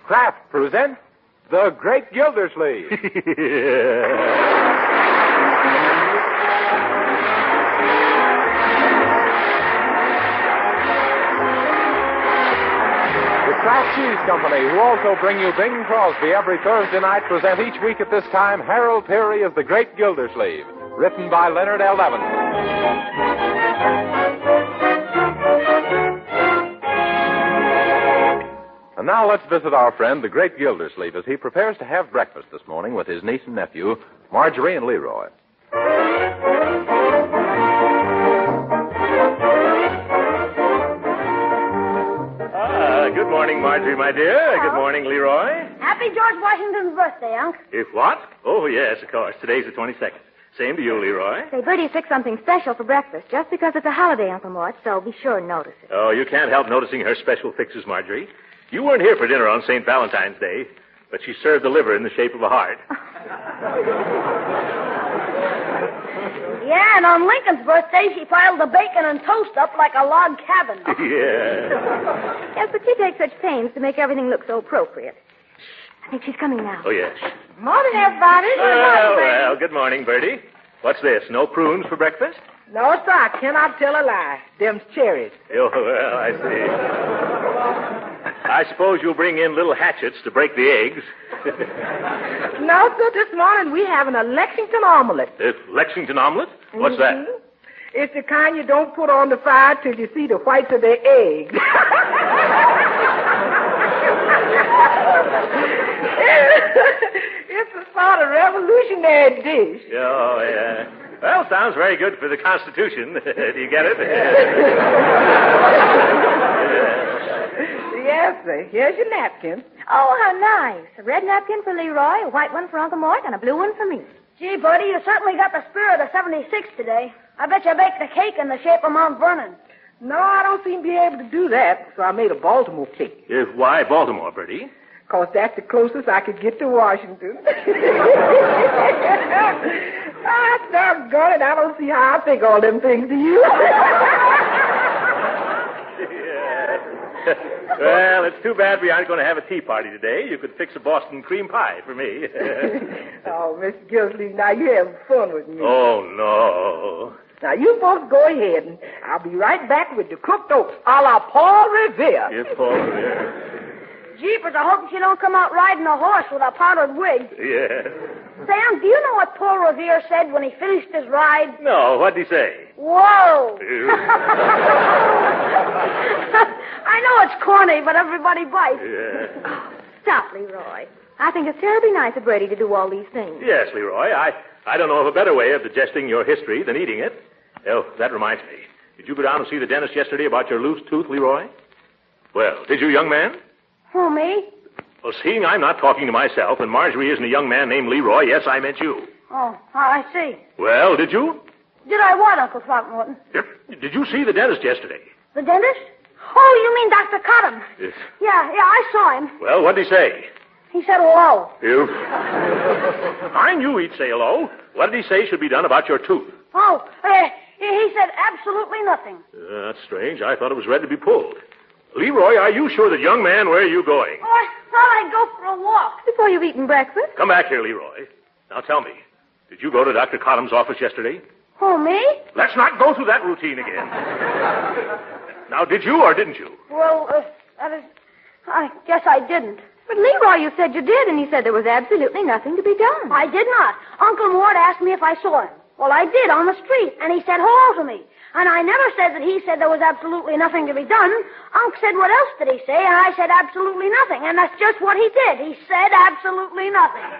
Kraft presents The Great Gildersleeve. The Kraft Cheese Company, who also bring you Bing Crosby every Thursday night, present each week at this time Harold Peary as The Great Gildersleeve, written by Leonard L. Evans. And now let's visit our friend, the Great Gildersleeve, as he prepares to have breakfast this morning with his niece and nephew, Marjorie and Leroy. Good morning, Marjorie, my dear. Hello. Good morning, Leroy. Happy George Washington's birthday, Unc. If what? Oh, yes, of course. Today's the 22nd. Same to you, Leroy. Say, Bertie fixed something special for breakfast just because it's a holiday, Uncle Mort, so be sure and notice it. Oh, you can't help noticing her special fixes, Marjorie. You weren't here for dinner on St. Valentine's Day, but she served the liver in the shape of a heart. Yeah, and on Lincoln's birthday, she piled the bacon and toast up like a log cabin. Yeah. Yes, but she takes such pains to make everything look so appropriate. I think she's coming now. Oh, yes. Morning, everybody. Well, good morning, Bertie. What's this? No prunes for breakfast? No, sir, I cannot tell a lie. Them's cherries. Oh, well, I see. I suppose you'll bring in little hatchets to break the eggs. No, sir, this morning we having a Lexington omelet. Lexington omelet? What's that? It's the kind you don't put on the fire till you see the whites of their eggs. It's a sort of revolutionary dish. Oh, yeah. Well, sounds very good for the Constitution. Do you get it? Yes, sir. Here's your napkin. Oh, how nice. A red napkin for Leroy, a white one for Uncle Mort, and a blue one for me. Gee, Bertie, you certainly got the spirit of 76 today. I bet you baked a cake in the shape of Mount Vernon. No, I don't seem to be able to do that, so I made a Baltimore cake. Why Baltimore, Bertie? 'Cause that's the closest I could get to Washington. Doggone it, I don't see how I think all them things to you. Yeah. Well, it's too bad we aren't going to have a tea party today. You could fix a Boston cream pie for me. Oh, Mr. Gildersleeve, now you're having fun with me. Oh, no. Now, you folks go ahead, and I'll be right back with the cooked oats a la Paul Revere. Yes, Paul Revere. Jeepers, I hope she don't come out riding a horse with a powdered wig. Yeah. Sam, do you know what Paul Revere said when he finished his ride? No, what'd he say? Whoa! I know it's corny, but everybody bites. Yeah. Oh, stop, Leroy. I think it's terribly nice of Bertie to do all these things. Yes, Leroy. I don't know of a better way of digesting your history than eating it. Oh, that reminds me. Did you go down and see the dentist yesterday about your loose tooth, Leroy? Well, did you, young man? Who, me? Well, seeing I'm not talking to myself and Marjorie isn't a young man named Leroy, yes, I meant you. Oh, I see. Well, did you? Did I what, Uncle Throckmorton? Did you see the dentist yesterday? The dentist? Oh, you mean Dr. Cotton? Yes. Yeah, I saw him. Well, what'd he say? He said hello. I knew he'd say hello. What did he say should be done about your tooth? Oh, he said absolutely nothing. That's strange. I thought it was ready to be pulled. Leroy, are you sure that young man, where are you going? Oh, I thought I'd go for a walk. Before you've eaten breakfast? Come back here, Leroy. Now tell me, did you go to Dr. Cotham's office yesterday? Who, me? Let's not go through that routine again. Now, did you or didn't you? Well, I guess I didn't. But, Leroy, you said you did, and you said there was absolutely nothing to be done. I did not. Uncle Mort asked me if I saw him. Well, I did, on the street, and he said hello to me. And I never said that he said there was absolutely nothing to be done. Unc said, what else did he say? And I said absolutely nothing. And that's just what he did. He said absolutely nothing.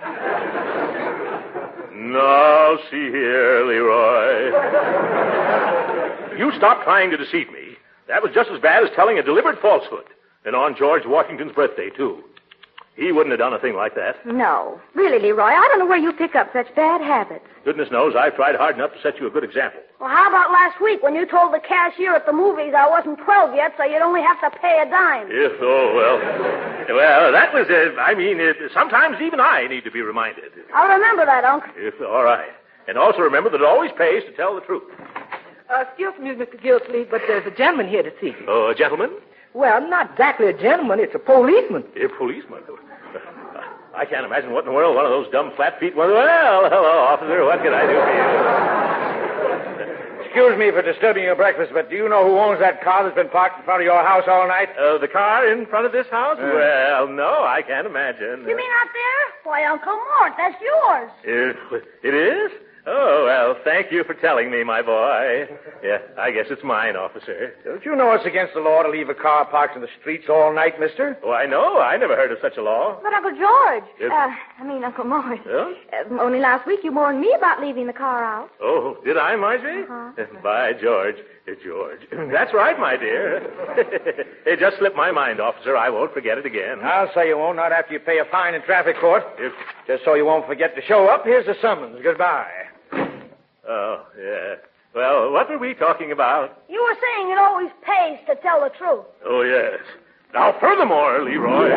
Now, see here, Leroy. You stop trying to deceive me. That was just as bad as telling a deliberate falsehood. And on George Washington's birthday, too. He wouldn't have done a thing like that. No. Really, Leroy, I don't know where you pick up such bad habits. Goodness knows I've tried hard enough to set you a good example. Well, how about last week when you told the cashier at the movies I wasn't 12 yet, so you'd only have to pay a dime? Yes, oh, well. Well, that was, sometimes even I need to be reminded. I'll remember that, Unc. Yes, all right. And also remember that it always pays to tell the truth. Excuse me, Mr. Gildersleeve, but there's a gentleman here to see you. Oh, a gentleman? Well, not exactly a gentleman. It's a policeman. A policeman? I can't imagine what in the world one of those dumb flat feet was. Well, hello, officer. What can I do for you? Excuse me for disturbing your breakfast, but do you know who owns that car that's been parked in front of your house all night? The car in front of this house? Well, no, I can't imagine. You mean out there? Why, Uncle Mort, that's yours. It is? Oh, well, thank you for telling me, my boy. Yeah, I guess it's mine, officer. Don't you know it's against the law to leave a car parked in the streets all night, mister? Oh, I know. I never heard of such a law. But Uncle George, Yes. Uncle Mort. Yeah? Only last week you warned me about leaving the car out. Oh, did I, Marjorie? Uh-huh. By George. George. That's right, my dear. It just slipped my mind, officer. I won't forget it again. I'll say you won't, not after you pay a fine in traffic court. Just so you won't forget to show up, here's the summons. Goodbye. Oh, yeah. Well, what were we talking about? You were saying it always pays to tell the truth. Oh, yes. Now, furthermore, Leroy.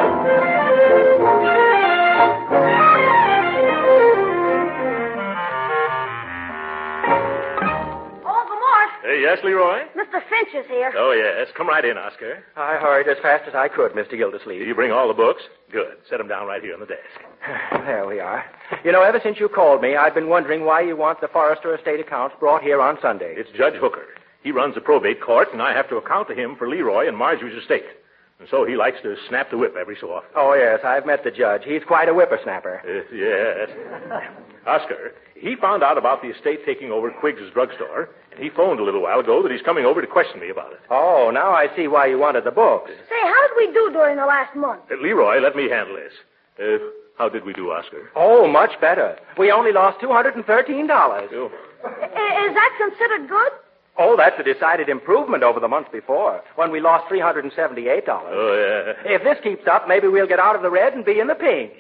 Uncle Mort, Yes, Leroy? Mr. Finch is here. Oh, yes. Come right in, Oscar. I hurried as fast as I could, Mr. Gildersleeve. Did you bring all the books? Good. Set them down right here on the desk. There we are. You know, ever since you called me, I've been wondering why you want the Forrester estate accounts brought here on Sunday. It's Judge Hooker. He runs the probate court, and I have to account to him for Leroy and Marjorie's estate. And so he likes to snap the whip every so often. Oh, yes, I've met the judge. He's quite a whippersnapper. Yes. Oscar, he found out about the estate taking over Quiggs' drugstore, and he phoned a little while ago that he's coming over to question me about it. Oh, now I see why you wanted the books. Say, how did we do during the last month? Leroy, let me handle this. How did we do, Oscar? Oh, much better. We only lost $213. Oh. Is that considered good? Oh, that's a decided improvement over the month before, when we lost $378. Oh, yeah. If this keeps up, maybe we'll get out of the red and be in the pink.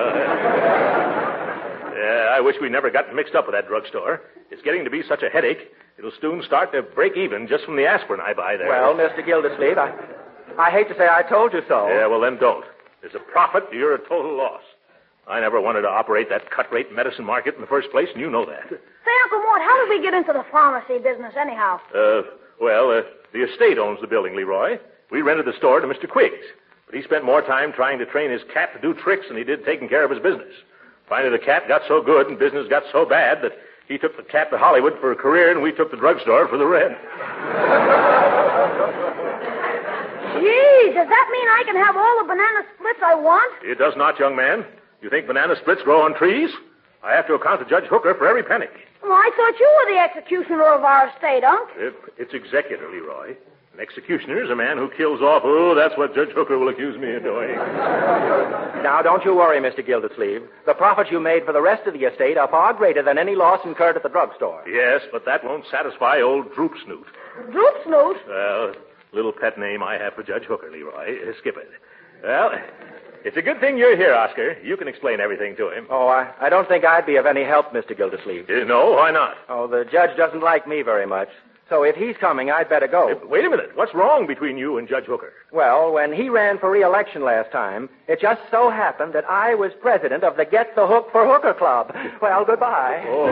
Yeah, I wish we never got mixed up with that drugstore. It's getting to be such a headache. It'll soon start to break even just from the aspirin I buy there. Well, Mr. Gildersleeve, I hate to say I told you so. Yeah, well, then don't. There's a profit, you're a total loss. I never wanted to operate that cut-rate medicine market in the first place, and you know that. Say, Uncle Mort, how did we get into the pharmacy business anyhow? The estate owns the building, Leroy. We rented the store to Mr. Quiggs, but he spent more time trying to train his cat to do tricks than he did taking care of his business. Finally, the cat got so good and business got so bad that he took the cat to Hollywood for a career, and we took the drugstore for the rent. Gee, does that mean I can have all the banana splits I want? It does not, young man. You think banana splits grow on trees? I have to account to Judge Hooker for every penny. Well, I thought you were the executioner of our estate, Unc. It's executor, Leroy. An executioner is a man who kills off. Oh, that's what Judge Hooker will accuse me of doing. Now, don't you worry, Mr. Gildersleeve. The profits you made for the rest of the estate are far greater than any loss incurred at the drugstore. Yes, but that won't satisfy old Droop Snoot. Droop Snoot? Well, little pet name I have for Judge Hooker, Leroy. Skip it. Well, it's a good thing you're here, Oscar. You can explain everything to him. Oh, I don't think I'd be of any help, Mr. Gildersleeve. No, why not? Oh, the judge doesn't like me very much. So if he's coming, I'd better go. Wait a minute. What's wrong between you and Judge Hooker? Well, when he ran for re-election last time, it just so happened that I was president of the Get the Hook for Hooker Club. Well, goodbye. Oh.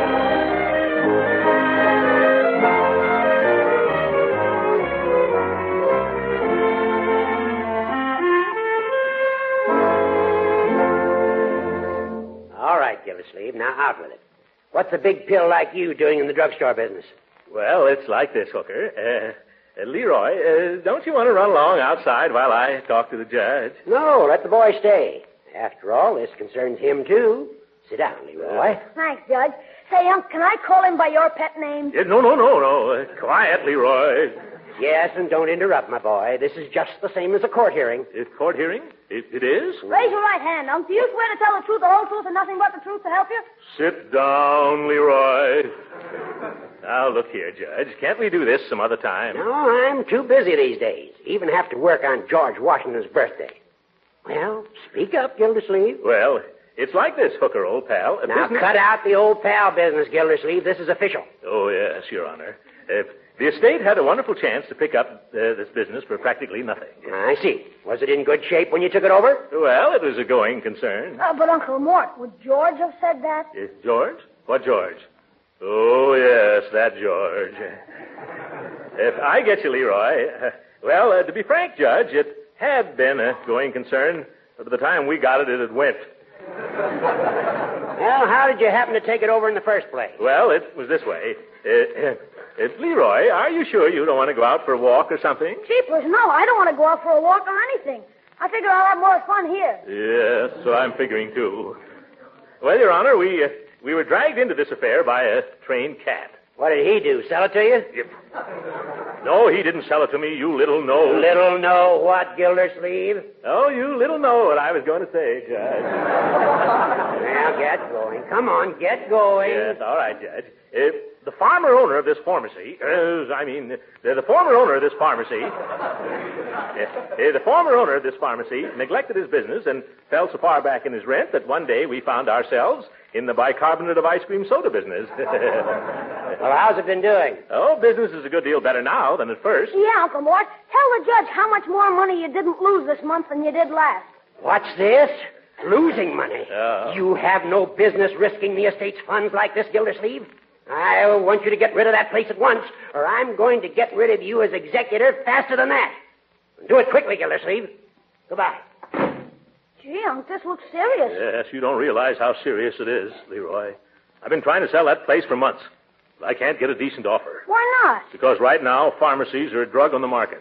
All right, Gildersleeve, now out with it. What's a big pill like you doing in the drugstore business? Well, it's like this, Hooker. Leroy, don't you want to run along outside while I talk to the judge? No, let the boy stay. After all, this concerns him, too. Sit down, Leroy. Thanks, Judge. Say, Unc, can I call him by your pet name? No. Quiet, Leroy. Yes, and don't interrupt, my boy. This is just the same as a court hearing. Court hearing? It is? Raise your right hand, Unc. Do you swear to tell the truth, the whole truth, and nothing but the truth to help you? Sit down, Leroy. Now, look here, Judge. Can't we do this some other time? No, I'm too busy these days. Even have to work on George Washington's birthday. Well, speak up, Gildersleeve. Well, it's like this, Hooker, old pal. Now, cut out the old pal business, Gildersleeve. This is official. Oh, yes, Your Honor. The estate had a wonderful chance to pick up this business for practically nothing. I see. Was it in good shape when you took it over? Well, it was a going concern. But Uncle Mort, would George have said that? George? What George? Oh, yes, that George. If I get you, Leroy, Well, to be frank, Judge, it had been a going concern, but by the time we got it, it had went. Well, how did you happen to take it over in the first place? Well, it was this way. Leroy, are you sure you don't want to go out for a walk or something? Jeepers, no, I don't want to go out for a walk or anything. I figure I'll have more fun here. Yes, so I'm figuring, too. Well, Your Honor, we were dragged into this affair by a trained cat. What did he do? Sell it to you? Yep. No, he didn't sell it to me, you little know. Little know what, Gildersleeve? Oh, you little know what I was going to say, Judge. Now, get going. Come on, get going. Yes, all right, Judge. The former owner of this pharmacy, the former owner of this pharmacy, the former owner of this pharmacy neglected his business and fell so far back in his rent that one day we found ourselves in the bicarbonate of ice cream soda business. Well, how's it been doing? Oh, business is a good deal better now than at first. Yeah, Uncle Mort. Tell the judge how much more money you didn't lose this month than you did last. What's this? Losing money. Oh. You have no business risking the estate's funds like this, Gildersleeve. I want you to get rid of that place at once, or I'm going to get rid of you as executor faster than that. Do it quickly, Gildersleeve. Goodbye. Gee, Unc, this looks serious. Yes, you don't realize how serious it is, Leroy. I've been trying to sell that place for months, but I can't get a decent offer. Why not? Because right now, pharmacies are a drug on the market.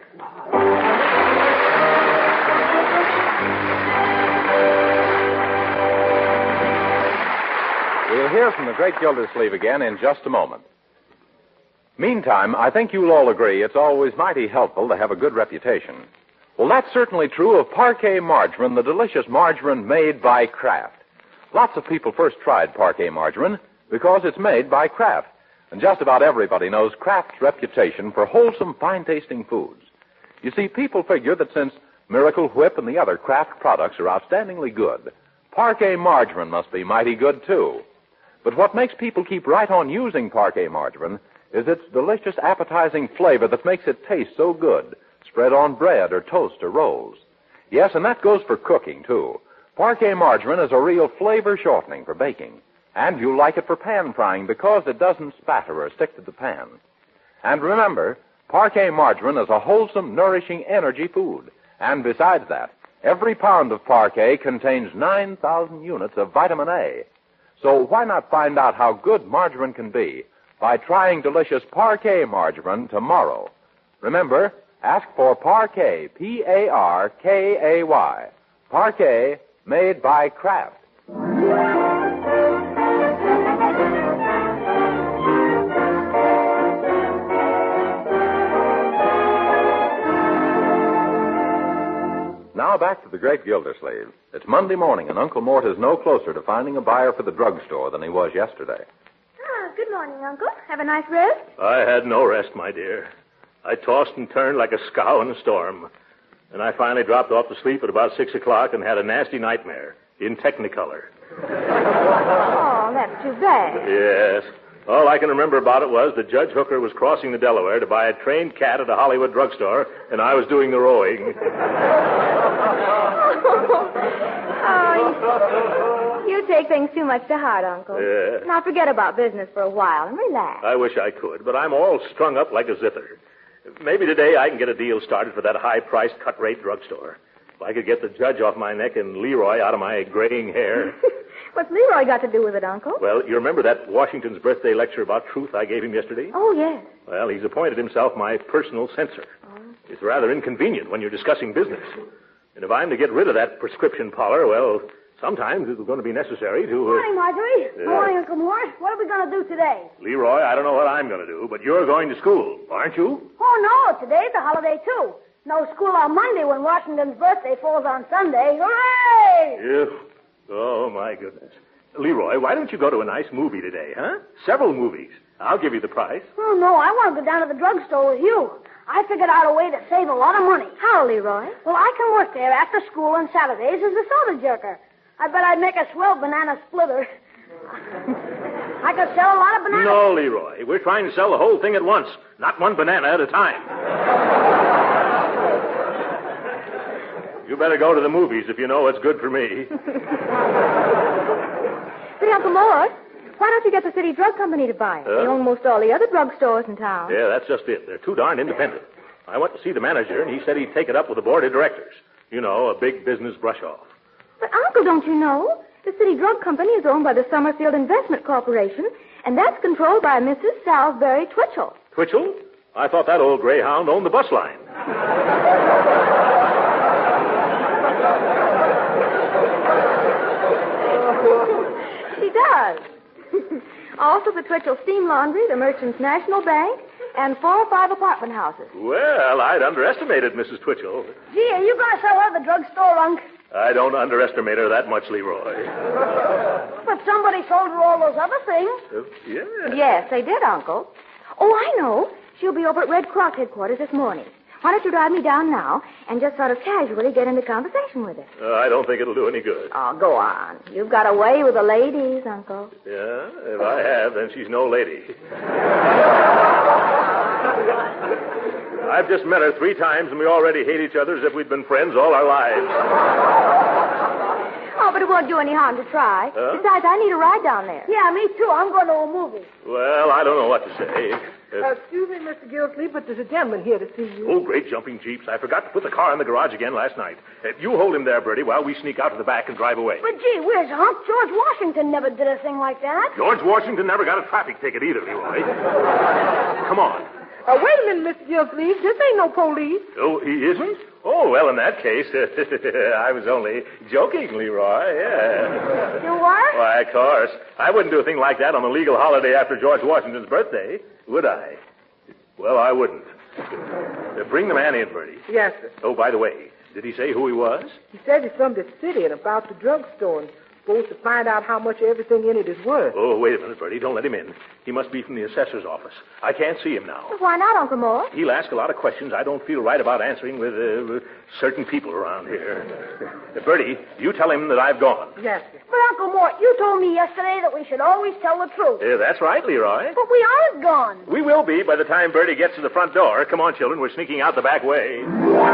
We'll hear from the great Gildersleeve again in just a moment. Meantime, I think you'll all agree it's always mighty helpful to have a good reputation. Well, that's certainly true of Parquet margarine, the delicious margarine made by Kraft. Lots of people first tried Parquet margarine because it's made by Kraft. And just about everybody knows Kraft's reputation for wholesome, fine-tasting foods. You see, people figure that since Miracle Whip and the other Kraft products are outstandingly good, Parquet margarine must be mighty good, too. But what makes people keep right on using Parquet margarine is its delicious, appetizing flavor that makes it taste so good, spread on bread or toast or rolls. Yes, and that goes for cooking, too. Parquet margarine is a real flavor shortening for baking. And you'll like it for pan frying because it doesn't spatter or stick to the pan. And remember, Parquet margarine is a wholesome, nourishing energy food. And besides that, every pound of Parquet contains 9,000 units of vitamin A. So why not find out how good margarine can be by trying delicious Parquet margarine tomorrow? Remember, ask for Parquet, P-A-R-K-A-Y. Parquet, made by Kraft. Now back to the great Gildersleeve. It's Monday morning, and Uncle Mort is no closer to finding a buyer for the drugstore than he was yesterday. Good morning, Uncle. Have a nice rest? I had no rest, my dear. I tossed and turned like a scow in a storm. And I finally dropped off to sleep at about 6 o'clock and had a nasty nightmare in Technicolor. Oh, that's too bad. Yes. All I can remember about it was that Judge Hooker was crossing the Delaware to buy a trained cat at a Hollywood drugstore, and I was doing the rowing. Oh, you take things too much to heart, Uncle. Yeah. Now forget about business for a while and relax. I wish I could, but I'm all strung up like a zither. Maybe today I can get a deal started for that high-priced, cut-rate drugstore. If I could get the judge off my neck and Leroy out of my graying hair. What's Leroy got to do with it, Uncle? Well, you remember that Washington's birthday lecture about truth I gave him yesterday? Oh, yes. Well, he's appointed himself my personal censor. Oh. It's rather inconvenient when you're discussing business. And if I'm to get rid of that prescription parlor, well, sometimes it's going to be necessary to... Good morning, Marjorie. Good morning, Uncle Mort. What are we going to do today? Leroy, I don't know what I'm going to do, but you're going to school, aren't you? Oh, no. Today's a holiday, too. No school on Monday when Washington's birthday falls on Sunday. Hooray! Yeah. Oh, my goodness. Leroy, why don't you go to a nice movie today, huh? Several movies. I'll give you the price. Oh, no. I want to go down to the drugstore with you. I figured out a way to save a lot of money. How, Leroy? Well, I can work there after school on Saturdays as a soda jerker. I bet I'd make a swell banana splitter. I could sell a lot of bananas. No, Leroy. We're trying to sell the whole thing at once, not one banana at a time. You better go to the movies if you know what's good for me. Say, Uncle Mort, why don't you get the city drug company to buy it? They own most all the other drugstores in town. Yeah, that's just it. They're too darn independent. I went to see the manager, and he said he'd take it up with the board of directors. You know, a big business brush-off. But, Uncle, don't you know? The City Drug Company is owned by the Summerfield Investment Corporation, and that's controlled by Mrs. Salisbury Twitchell. Twitchell? I thought that old greyhound owned the bus line. She does. Also the Twitchell Steam Laundry, the Merchants National Bank, and 4 or 5 apartment houses. Well, I'd underestimated Mrs. Twitchell. Gee, are you going to sell her the drugstore, Unc? I don't underestimate her that much, Leroy. But somebody sold her all those other things. Yeah. Yes, they did, Uncle. Oh, I know. She'll be over at Red Cross headquarters this morning. Why don't you drive me down now and just sort of casually get into conversation with her? I don't think it'll do any good. Oh, go on. You've got a way with the ladies, Uncle. Yeah, if I have, then she's no lady. I've just met her 3 times, and we already hate each other as if we'd been friends all our lives. Oh, but it won't do any harm to try. Huh? Besides, I need a ride down there. Yeah, me too. I'm going to a movie. Well, I don't know what to say. Excuse me, Mr. Gildersleeve, but there's a gentleman here to see you. Oh, great jumping jeeps. I forgot to put the car in the garage again last night. You hold him there, Bertie, while we sneak out to the back and drive away. But gee whiz, Unc, George Washington never did a thing like that. George Washington never got a traffic ticket either, Leroy. Come on. Wait a minute, Mr. Gildersleeve. This ain't no police. Oh, he isn't? Oh, well, in that case, I was only joking, Leroy, yeah. You what? Why, of course. I wouldn't do a thing like that on a legal holiday after George Washington's birthday, would I? Well, I wouldn't. Bring the man in, Bertie. Yes, sir. Oh, by the way, did he say who he was? He said he's from the city and about the drugstore and supposed to find out how much everything in it is worth. Oh, wait a minute, Bertie. Don't let him in. He must be from the assessor's office. I can't see him now. Well, why not, Uncle Mort? He'll ask a lot of questions I don't feel right about answering with certain people around here. Bertie, you tell him that I've gone. Yes, sir. But Uncle Mort, you told me yesterday that we should always tell the truth. That's right, Leroy. But we aren't gone. We will be by the time Bertie gets to the front door. Come on, children. We're sneaking out the back way.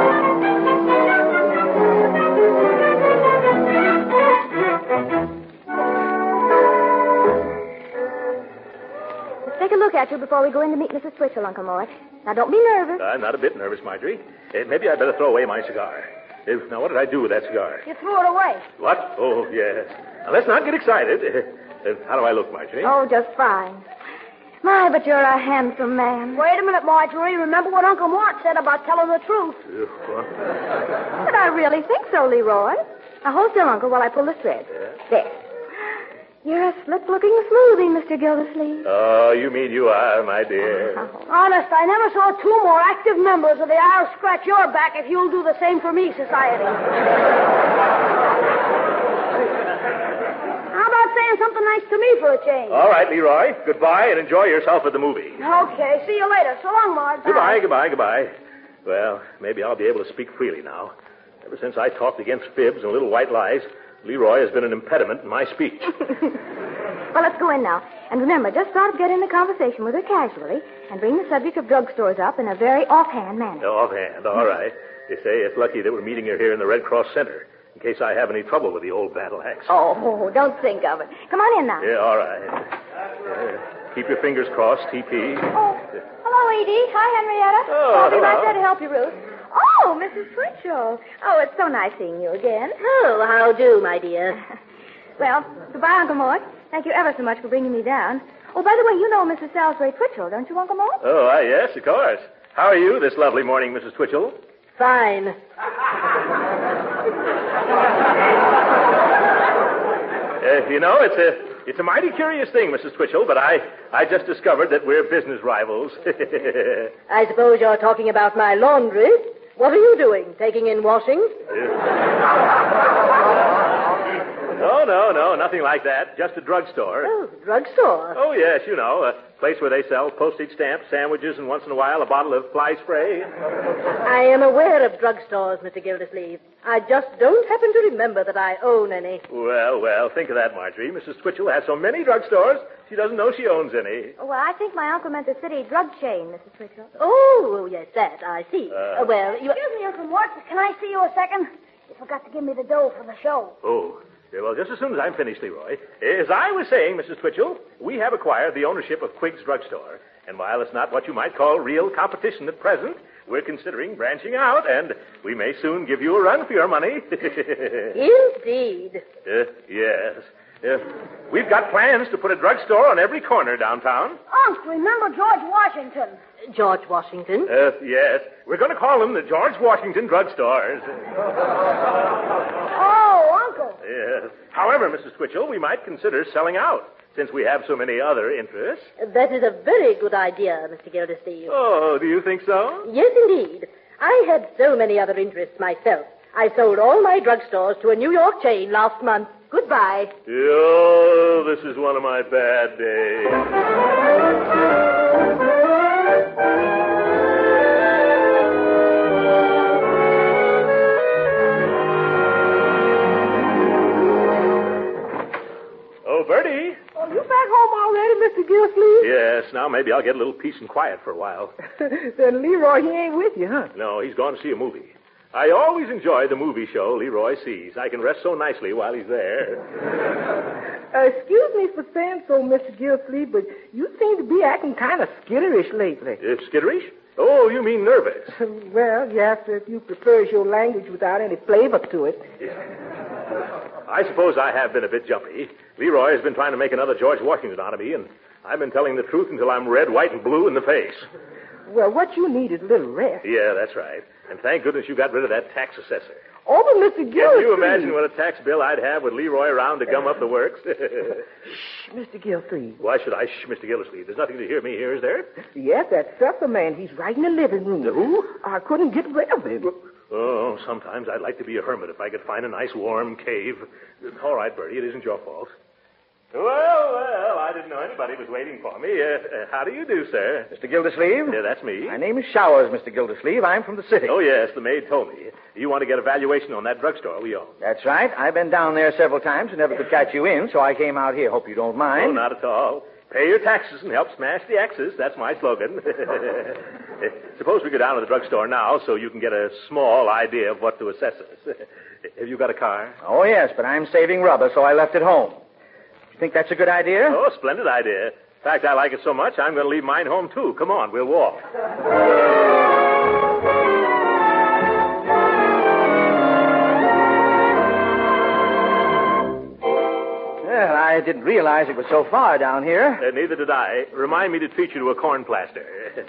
Take a look at you before we go in to meet Mrs. Twitchell, Uncle Mort. Now, don't be nervous. I'm not a bit nervous, Marjorie. Maybe I'd better throw away my cigar. Now, what did I do with that cigar? You threw it away. What? Oh, yes. Now, let's not get excited. How do I look, Marjorie? Oh, just fine. My, but you're a handsome man. Wait a minute, Marjorie. Remember what Uncle Mort said about telling the truth. But I really think so, Leroy. Now, hold still, Uncle, while I pull the thread. There. You're a slip-looking smoothie, Mr. Gildersleeve. Oh, you mean you are, my dear. Honest, I never saw 2 more active members of the I'll Scratch Your Back if you'll do the same for me society. How about saying something nice to me for a change? All right, Leroy. Goodbye, and enjoy yourself at the movie. Okay, see you later. So long, Marge. Goodbye. Well, maybe I'll be able to speak freely now. Ever since I talked against fibs and little white lies, Leroy has been an impediment in my speech. Well, let's go in now. And remember, just sort of get into conversation with her casually and bring the subject of drugstores up in a very offhand manner. Offhand, all right. They say it's lucky that we're meeting her here in the Red Cross Center, in case I have any trouble with the old battle axe. Oh, don't think of it. Come on in now. Yeah, all right. Keep your fingers crossed, TP. Oh, hello, Edie. Hi, Henrietta. Oh, I'll be hello. right there to help you, Ruth. Oh, Mrs. Twitchell. Oh, it's so nice seeing you again. Oh, how do, my dear? Well, goodbye, Uncle Mort. Thank you ever so much for bringing me down. Oh, by the way, you know Mrs. Salisbury Twitchell, don't you, Uncle Mort? Oh, yes, of course. How are you this lovely morning, Mrs. Twitchell? Fine. It's a mighty curious thing, Mrs. Twitchell, but I just discovered that we're business rivals. I suppose you're talking about my laundry. What are you doing? Taking in washing? No, nothing like that. Just a drugstore. Oh, drugstore. Oh, yes, you know, a place where they sell postage stamps, sandwiches, and once in a while a bottle of fly spray. I am aware of drugstores, Mr. Gildersleeve. I just don't happen to remember that I own any. Well, think of that, Marjorie. Mrs. Twitchell has so many drugstores, she doesn't know she owns any. Oh, well, I think my uncle meant the city drug chain, Mrs. Twitchell. Oh, yes, that, I see. Excuse me, Uncle Mort. Can I see you a second? You forgot to give me the dough for the show. Oh. Yeah, well, just as soon as I'm finished, Leroy. As I was saying, Mrs. Twitchell, we have acquired the ownership of Quigg's Drugstore. And while it's not what you might call real competition at present, we're considering branching out, and we may soon give you a run for your money. Indeed. Yes. We've got plans to put a drugstore on every corner downtown. Unc, remember George Washington? George Washington? Yes. We're going to call them the George Washington drugstores. Oh, Uncle. Yes. However, Mrs. Twitchell, we might consider selling out, since we have so many other interests. That is a very good idea, Mr. Gildersleeve. Oh, do you think so? Yes, indeed. I had so many other interests myself. I sold all my drugstores to a New York chain last month. Goodbye. Oh, this is one of my bad days. Oh, Bertie. Oh, you back home already, Mr. Gildersleeve? Yes, now maybe I'll get a little peace and quiet for a while. Then Leroy, he ain't with you, huh? No, he's gone to see a movie. I always enjoy the movie show Leroy sees. I can rest so nicely while he's there. Excuse me for saying so, Mr. Gildersleeve, but you seem to be acting kind of skitterish lately. Skitterish? Oh, you mean nervous. Well, yes, if you prefer your language without any flavor to it. I suppose I have been a bit jumpy. Leroy has been trying to make another George Washington out of me, and I've been telling the truth until I'm red, white, and blue in the face. Well, what you need is a little rest. Yeah, that's right. And thank goodness you got rid of that tax assessor. Oh, but Mr. Gildersleeve... Can you imagine what a tax bill I'd have with Leroy around to gum up the works? Shh, Mr. Gildersleeve. Why should I shh, Mr. Gildersleeve? There's nothing to hear me here, is there? Yes, that supper man. He's right in the living room. Who? I couldn't get rid of him. Oh, sometimes I'd like to be a hermit if I could find a nice warm cave. All right, Bertie, it isn't your fault. Well, I didn't know anybody was waiting for me. How do you do, sir? Mr. Gildersleeve? Yeah, that's me. My name is Showers, Mr. Gildersleeve. I'm from the city. Oh, yes, the maid told me. You want to get a valuation on that drugstore we own. That's right. I've been down there several times and never could catch you in, so I came out here. Hope you don't mind. Oh, not at all. Pay your taxes and help smash the X's. That's my slogan. Suppose we go down to the drugstore now so you can get a small idea of what to assess us. Have you got a car? Oh, yes, but I'm saving rubber, so I left it home. You think that's a good idea? Oh, splendid idea. In fact, I like it so much, I'm going to leave mine home, too. Come on, we'll walk. Well, I didn't realize it was so far down here. Neither did I. Remind me to treat you to a corn plaster.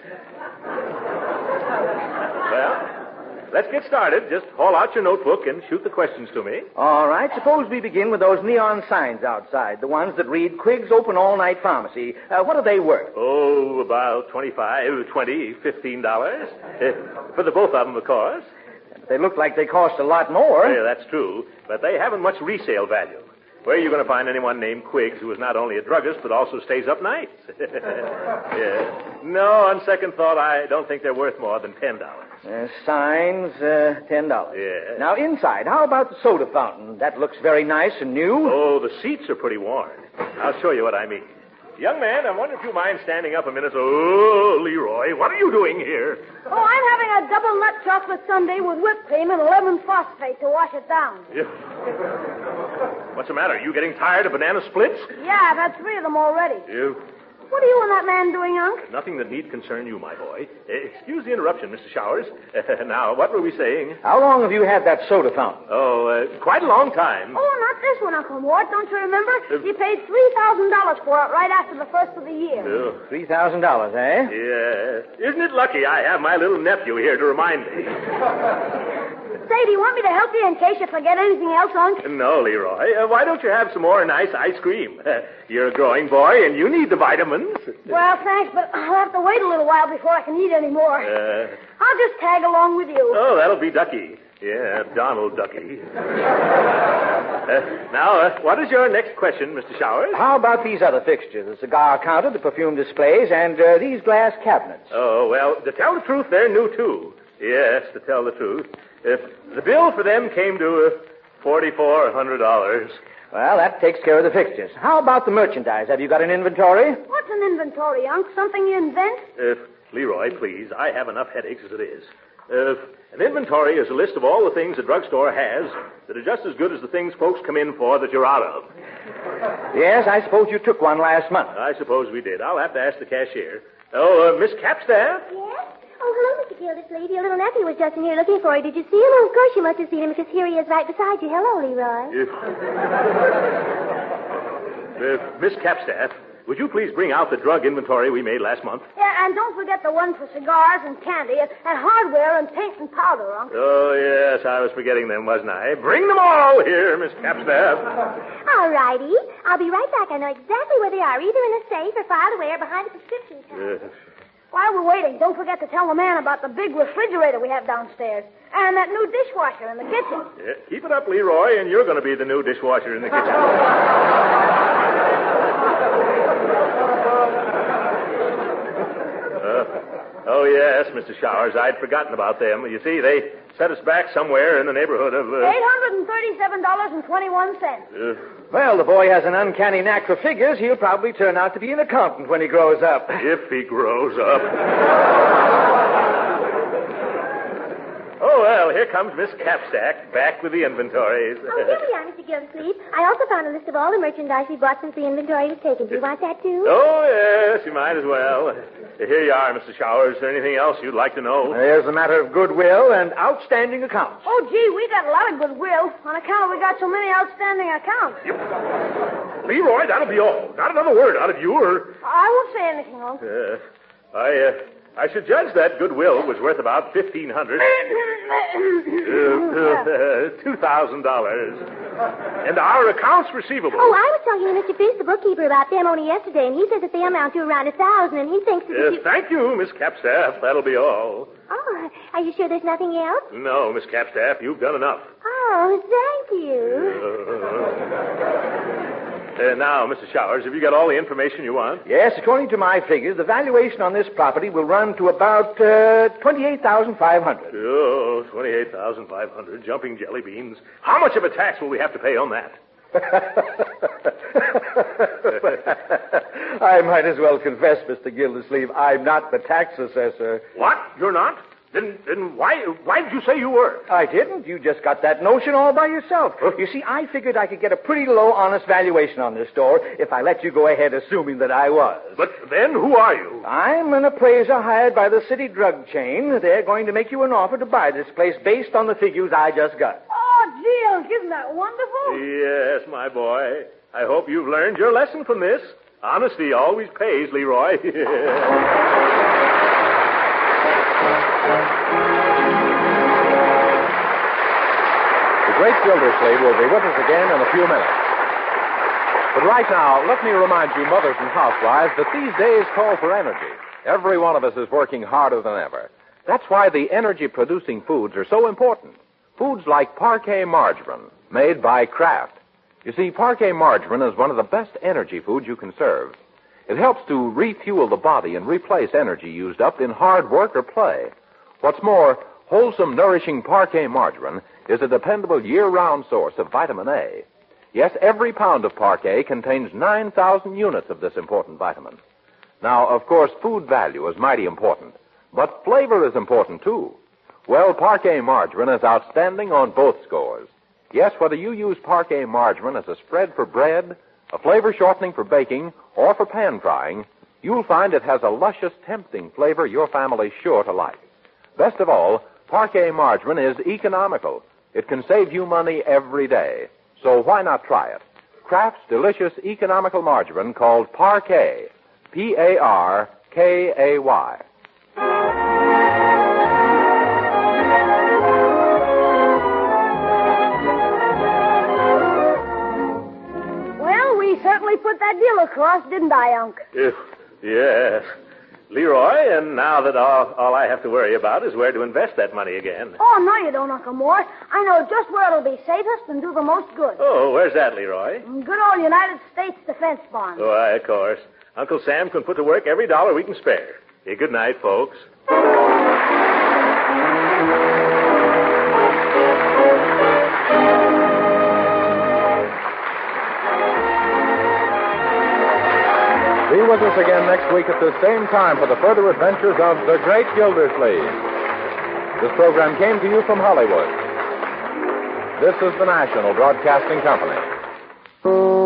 Well, let's get started. Just haul out your notebook and shoot the questions to me. All right. Suppose we begin with those neon signs outside, the ones that read Quig's Open All-Night Pharmacy. What are they worth? Oh, about $25, $20, $15. For the both of them, of course. They look like they cost a lot more. Yeah, that's true. But they haven't much resale value. Where are you going to find anyone named Quiggs who is not only a druggist but also stays up nights? Yeah. No, on second thought, I don't think they're worth more than $10. Signs, $10. Yeah. Now, inside, how about the soda fountain? That looks very nice and new. Oh, the seats are pretty worn. I'll show you what I mean. Young man, I wonder if you mind standing up a minute. Oh, Leroy, what are you doing here? Oh, I'm having a double nut chocolate sundae with whipped cream and lemon phosphate to wash it down. Yeah. What's the matter? Are you getting tired of banana splits? Yeah, I've had 3 of them already. You? What are you and that man doing, Unc? Nothing that need concern you, my boy. Excuse the interruption, Mr. Showers. Now, what were we saying? How long have you had that soda fountain? Oh, quite a long time. Oh, not this one, Uncle Mort. Don't you remember? He paid $3,000 for it right after the first of the year. Oh. $3,000, eh? Yeah. Isn't it lucky I have my little nephew here to remind me? Say, do you want me to help you in case you forget anything else, Unc? No, Leroy. Why don't you have some more nice ice cream? You're a growing boy, and you need the vitamins. Well, thanks, but I'll have to wait a little while before I can eat any more. I'll just tag along with you. Oh, that'll be Ducky. Yeah, Donald Ducky. Now, what is your next question, Mr. Showers? How about these other fixtures? The cigar counter, the perfume displays, and these glass cabinets. Oh, well, to tell the truth, they're new, too. Yes, to tell the truth. The bill for them came to $4,400. Well, that takes care of the fixtures. How about the merchandise? Have you got an inventory? What's an inventory, Unc? Something you invent? Leroy, please, I have enough headaches as it is. An inventory is a list of all the things a drugstore has that are just as good as the things folks come in for that you're out of. Yes, I suppose you took one last month. I suppose we did. I'll have to ask the cashier. Oh, Miss Capstaff? Yes? Oh, Oh, hello, Mr. Gildersleeve. Your little nephew was just in here looking for you. Did you see him? Oh, of course you must have seen him, because here he is right beside you. Hello, Leroy. Miss Capstaff, would you please bring out the drug inventory we made last month? Yeah, and don't forget the one for cigars and candy and hardware and paint and powder, Unc. Oh, yes, I was forgetting them, wasn't I? Bring them all here, Miss Capstaff. All righty. I'll be right back. I know exactly where they are, either in a safe or filed away or behind a prescription counter. While we're waiting, don't forget to tell the man about the big refrigerator we have downstairs and that new dishwasher in the kitchen. Yeah, keep it up, Leroy, and you're going to be the new dishwasher in the kitchen. Oh, yes, Mr. Showers, I'd forgotten about them. You see, they set us back somewhere in the neighborhood of... $837.21. Well, the boy has an uncanny knack for figures. He'll probably turn out to be an accountant when he grows up. If he grows up. Oh, well, here comes Miss Capstack, back with the inventories. Oh, here we are, Mr. Gildersleeve. I also found a list of all the merchandise we bought since the inventory was taken. Do you want that, too? Oh, yes, you might as well. Here you are, Mr. Showers. Is there anything else you'd like to know? There's a matter of goodwill and outstanding accounts. Oh, gee, we got a lot of goodwill on account of we got so many outstanding accounts. Leroy, that'll be all. Not another word out of you or... I won't say anything, Unc. I should judge that goodwill was worth about $1,500. $2,000. And our accounts receivable. Oh, I was talking to Mr. Fish, the bookkeeper, about them only yesterday, and he says that they amount to around 1,000, and he thinks that if you... Thank you, Miss Capstaff. That'll be all. Oh, are you sure there's nothing else? No, Miss Capstaff, you've done enough. Oh, thank you. Now, Mr. Showers, have you got all the information you want? Yes, according to my figures, the valuation on this property will run to about $28,500. Oh, $28,500. Jumping jelly beans. How much of a tax will we have to pay on that? I might as well confess, Mr. Gildersleeve, I'm not the tax assessor. What? You're not? Then why did you say you were? I didn't. You just got that notion all by yourself. You see, I figured I could get a pretty low, honest valuation on this store if I let you go ahead assuming that I was. But then who are you? I'm an appraiser hired by the city drug chain. They're going to make you an offer to buy this place based on the figures I just got. Oh, gee, Unc, isn't that wonderful? Yes, my boy. I hope you've learned your lesson from this. Honesty always pays, Leroy. The great Gildersleeve will be with us again in a few minutes. But right now, let me remind you, mothers and housewives, that these days call for energy. Every one of us is working harder than ever. That's why the energy-producing foods are so important. Foods like Parquet margarine, made by Kraft. You see, Parquet margarine is one of the best energy foods you can serve. It helps to refuel the body and replace energy used up in hard work or play. What's more, wholesome, nourishing Parquet margarine is a dependable year-round source of vitamin A. Yes, every pound of Parquet contains 9,000 units of this important vitamin. Now, of course, food value is mighty important, but flavor is important, too. Well, Parquet margarine is outstanding on both scores. Yes, whether you use Parquet margarine as a spread for bread, a flavor shortening for baking, or for pan frying, you'll find it has a luscious, tempting flavor your family's sure to like. Best of all, Parquet margarine is economical. It can save you money every day. So why not try it? Kraft's delicious economical margarine called Parquet. P-A-R-K-A-Y. Well, we certainly put that deal across, didn't I, Unc? Yes. Leroy, and now that all I have to worry about is where to invest that money again. Oh, no, you don't, Uncle Mort. I know just where it'll be safest and do the most good. Oh, where's that, Leroy? Good old United States defense bonds. Oh, of course. Uncle Sam can put to work every dollar we can spare. Hey, good night, folks. Be with us again next week at the same time for the further adventures of the great Gildersleeve. This program came to you from Hollywood. This is the National Broadcasting Company.